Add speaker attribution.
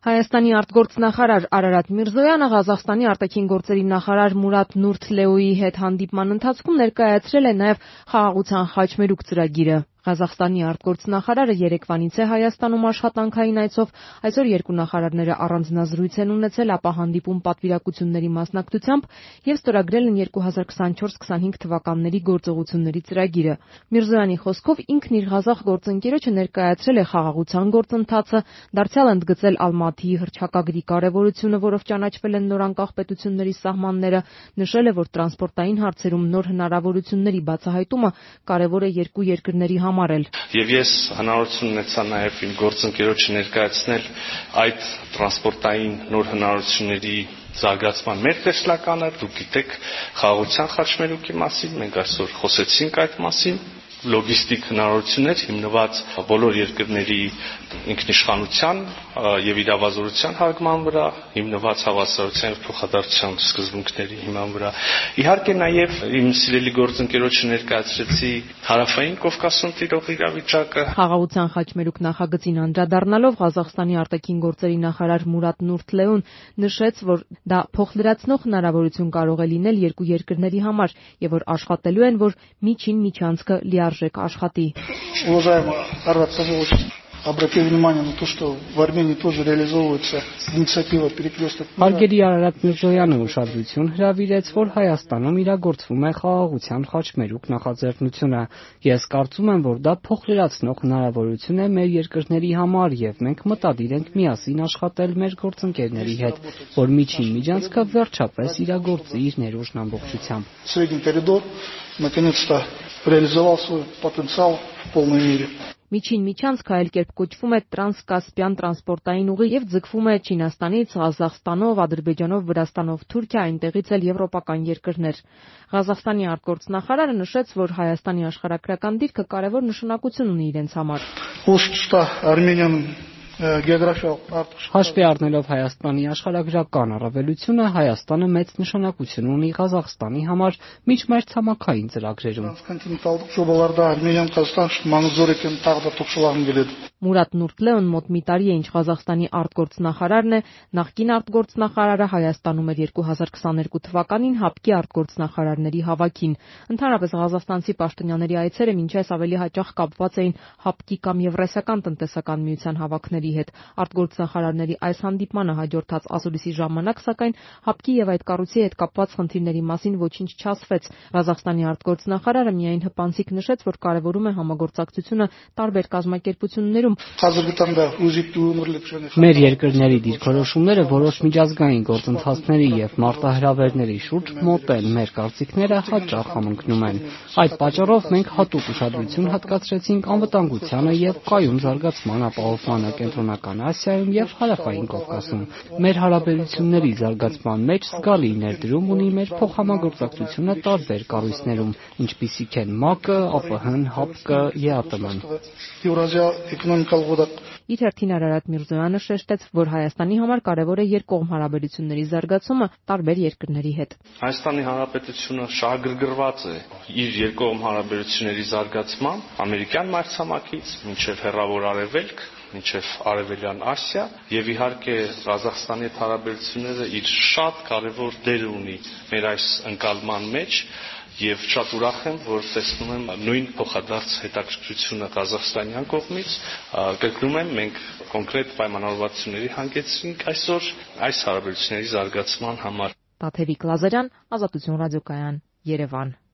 Speaker 1: Հայաստանի արտգործնախարար Արարատ Միրզոյանը Ղազախստանի արտաքին գործերի նախարար Մուրադ Նուրթլեոյի հետ հանդիպման ընթացքում ներկայացրել է նաև խաղաղության խաչմերուկ ծրագիրը։ Ղազախստանի արտգործնախարարը երեկվանից է Հայաստանում աշխատանքային այցով, այսօր երկու նախարարները առանձնազրույց են ունեցել, ապա հանդիպում պատվիրակությունների մասնակցությամբ եւ ստորագրել են 2024-25 թվականների գործողությունների ծրագիրը։ Միրզոյանի խոսքով ինքն իր ղազախ գործընկերոջը ներկայացրել է խաղաղության գործընթացը, դարձյալ ընդգծել Ալմատիի հռչակագրի կարևորությունը, որով ճանաչվել են նորանկախ պետությունների սահմանները, նշել է, որ տրանսպորտային հարցերում նոր հնարավորությունների բացահայտումը կարևոր է երկու երկրների համար։
Speaker 2: Եվ ես հնարավորություն ունեցա նաև իմ գործընկերոջը ներկայացնել այդ տրանսպորտային նոր հնարավորությունների զարգացման մեր տեսլականը, դուք գիտեք խաղաղության խաչմերուկի մասին, մենք այսօր խոսեցինք այդ մասին, լոգիստիկ հնարավորություններ հիմնված բոլոր երկրների ինքնիշխանության եւ իրավազորության հարգման վրա, հիմնված հավասարության եւ փոխադարձության սկզբունքների հիման վրա։ Իհարկե նաեւ իմ սիրելի գործընկերոջը ներկայացրեցի հարավային Կովկասում տիրող իրավիճակը։
Speaker 1: Խաղաղության խաչմերուկ նախագծին անդրադառնալով Ղազախստանի արտաքին գործերի նախարար Մուրադ Նուրթլեոն նշեց, որ դա փոխլրացնող հնարավորություն կարող է լինել երկու երկրների համար եւ որ աշխատելու են, որ միջին միջանցքը լիարժեք աշխատի։
Speaker 3: Обратил внимание на то, что в Армении тоже реализовывается инициатива перекресток.
Speaker 4: Հարգելի Արարատ Միրզոյանը ուշադրություն հրավիրեց, որ Հայաստանում իրագործվում է խաղաղության խաչմերուկ նախաձեռնությունը։ Ես կարծում եմ, որ դա փոխլրացնող հնարավորություն է մեր երկրների համար եւ մենք մտադիր ենք միասին աշխատել մեր գործընկերների հետ, որ միջին միջանցքը վերջապես իրագործի իր ներուժն ամբողջությամբ։
Speaker 3: Средний коридор наконец-то реализовал свой потенциал в полной мере.
Speaker 1: Միջին միջանցքը այլ կերպ կոչվում է Տրանսկասպյան տրանսպորտային ուղի եւ ձգվում է Չինաստանից, Ղազախստանով, Ադրբեջանով, Վրաստանով, Թուրքիա, այնտեղից էլ եվրոպական երկրներ։ Ղազախստանի արտգործնախարարը նշեց, որ Հայաստանի աշխարհագրական դիրքը կարևոր նշանակություն ունի իրենց համար։
Speaker 4: Հաշվի առնելով Հայաստանի աշխարհագրական առավելությունը, Հայաստանը մեծ նշանակություն ունի Ղազախստանի համար միջմայրցամաքային ծրագրերում։
Speaker 1: Մուրադ Նուրթլեոն մոտ մի տարի է ինչ Ղազախստանի արտգործնախարարն է, նախկին արտգործնախարարը Հայաստանում էր 2022 թվականին ՀԱՊԿ-ի արտգործնախարարների հավաքին։ Ընդհանրապես ղազախստանցի պաշտոնյաների այցերը մինչ այս ավելի հաճախ կապված էին ՀԱՊԿ-ի կամ Եվրասիական տնտեսական միության հավաքների հետ։ Արտգործնախարարների այս հանդիպմանը հաջորդած ասուլիսի ժամանակ, սակայն ՀԱՊԿ-ի եւ այդ կառույցի հետ կապված խնդիրների մասին ոչինչ չասվեց։ Ղազախստանի արտգործնախարարը միայն հպանցիկ նշեց, որ կարևորում է համագործակցությունը տարբեր կազմակերպություններում։
Speaker 4: Մեր երկրների դիրքորոշումները որոշ միջազգային գործընթացների եւ մարտահրավերների շուրջ մոտ են, մեր կարծիքները հաճախ համընկնում են։ Այդ պատճառով մենք հատուկ ուշադրություն հատկացրեցինք անվտանգությանը եւ կայուն զարգացման ապահովմանը Կենտրոնական Ասիայում եւ Հարավային Կովկասում։ Մեր հարաբերությունների զարգացման մեջ զգալի ներդրում ունի մեր փոխհամագործակցությունը տարբեր կառույցներում, ինչպիսիք են ՄԱԿ-ը, ԱՊՀ-ն, ՀԱՊԿ-ը, ԵԱՏՄ-ն։
Speaker 1: Իր հերթին Արարատ Միրզոյանը շեշտեց, որ Հայաստանի համար կարևոր է երկկողմ հարաբերությունների զարգացումը տարբեր երկրների հետ։
Speaker 2: Հայաստանի Հանրապետությունը շահագրգռված է իր երկկողմ հարաբերությունների զարգացման ամերիկյան մայրցամաքից մինչև Հեռավոր Արևելք, մինչև Արևելյան Ասիա եւ իհարկե Ղազախստանի հետ հարաբերությունները իր շատ կարևոր դեր ունի մեր այս ընկալման մեջ։ Եվ շատ ուրախ եմ, որ տեսնում եմ նույն փոխադարձ հետաքրքրությունը ղազախստանյան կողմից, կրկնում եմ, մենք կոնկրետ պայմանավորվածությունների հանգեցրինք այսօր այս հարաբերությունների զարգացման համար։
Speaker 1: Տաթևիկ Լազարյան, Ազատություն ռադիոկայան, Երևան։